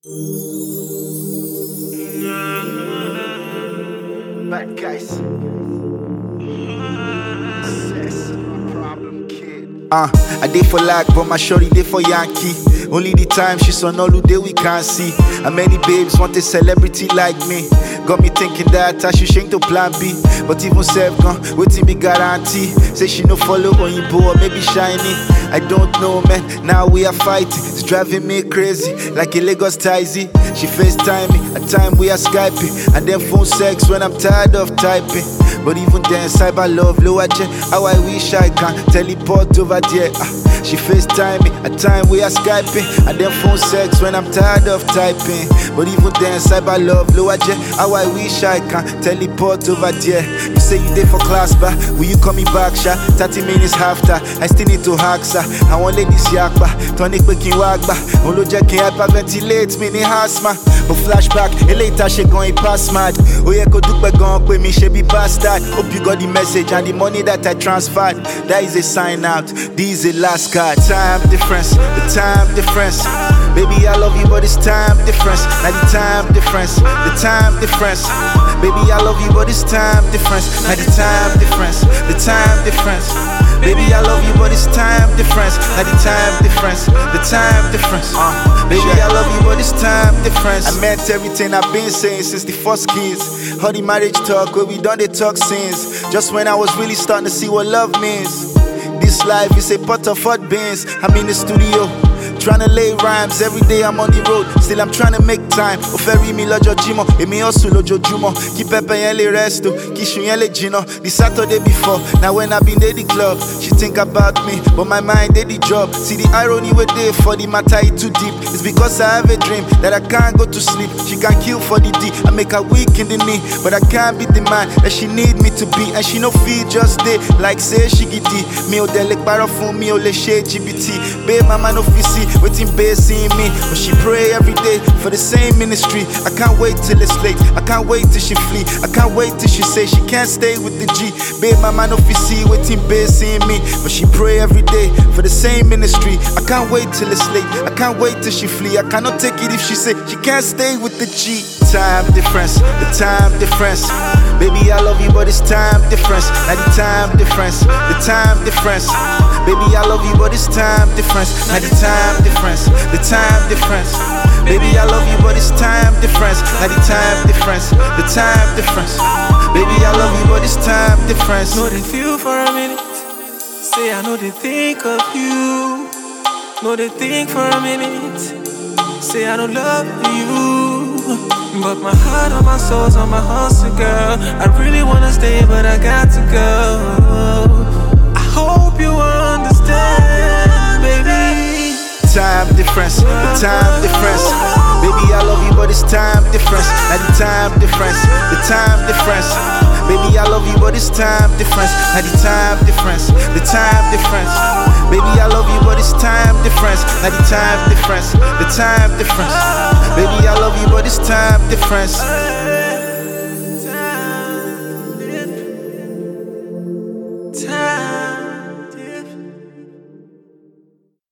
Bad guys. Problem kid. I did for lag, but my shorty did for Yankee. Only the time she's on holiday we can't see. And many babes want a celebrity like me. Got me thinking that I should change to plan B. But even self gone, waiting be guarantee. Say she no follow on you or maybe shiny. I don't know, man, now we are fighting. It's driving me crazy, like a Lagos Tizy. She FaceTime me, at time we are Skyping. And then phone sex when I'm tired of typing. But even then, cyber love, lower jet. How I wish I can teleport over there. She FaceTime me, at time we are Skyping. And then phone sex when I'm tired of typing. But even then, cyber love, lower jet. How I wish I can teleport over there. You say you there for class, but will you call me back, sha? 30 minutes after, I still need to hack, sir. I want ladies yakba, tonic waking wagba. Olo jacking hyperventilate, mini asthma. But flashback, a later she going past mad. Oh yeah, go do gon' pay me, she be bastard. Hope you got the message and the money that I transferred. That is a sign out, this is a last card. Time difference, the time difference. Baby, I love you, but it's time difference. Now the time difference, the time difference. Baby, I love you, but it's time difference. Now the time difference, the time difference. Baby, I love you, but it's time difference. Now the time difference, the time difference. Baby, I love you, but it's time difference. I meant everything I've been saying since the first kiss. All the marriage talk, where we done the talk since. Just when I was really starting to see what love means. This life is a pot of hot beans. I'm in the studio, tryna lay rhymes. Every day I'm on the road, still I'm tryna make time. O ferry mi lọ́jọ́ Jímọ̀, èmi hustle lójoojúmọ́. Kí pẹpẹ yẹn lè rest o, kí iṣu yẹn lè jiná. The Saturday before, now when I been dey the club, she think about me, but my mind dey the job. See the irony wey dey for the matter, it too deep. It's because I have a dream that I can't go to sleep. She can kill for the D, I make her weak in the knee, but I can't be the man that she need me to be. And she no feel just dey like say she giddy. Mi ò dẹ̀ lè parọ́ fún mi ò lè ṣe GBT. Babe, mama no fit see waiting babe see me, but she pray every day for the same ministry. I can't wait till it's late, I can't wait till she flee, I can't wait till she say she can't stay with the G. Babe, mama no fit see waiting babe see me, but she pray every day for the same ministry. I can't wait till it's late, I can't wait till she flee, I cannot take it if she say she can't stay with the G. Time difference, the time difference. Baby, I love you, but it's time difference. Now the time difference, the time difference. Baby, I love you, but it's time difference. Now the time difference, the time difference. Baby, I love you, but it's time difference. Now the time difference, the time difference. Baby, I love you, but it's time difference. Know they feel for a minute. Say I know they think of you. Know they think for a minute. Say I don't love you, but my heart and my soul's on my hustle, girl. I really wanna stay, but I got to go. I hope you understand, baby. Time difference, the time difference. Baby, I love you, but it's time difference. Now the time difference, the time difference. Baby, I love you, but it's time difference. Now the time difference, the time difference. Baby, I love you, but it's time difference. Now the time difference, the time difference. Baby, I love you, but it's time difference.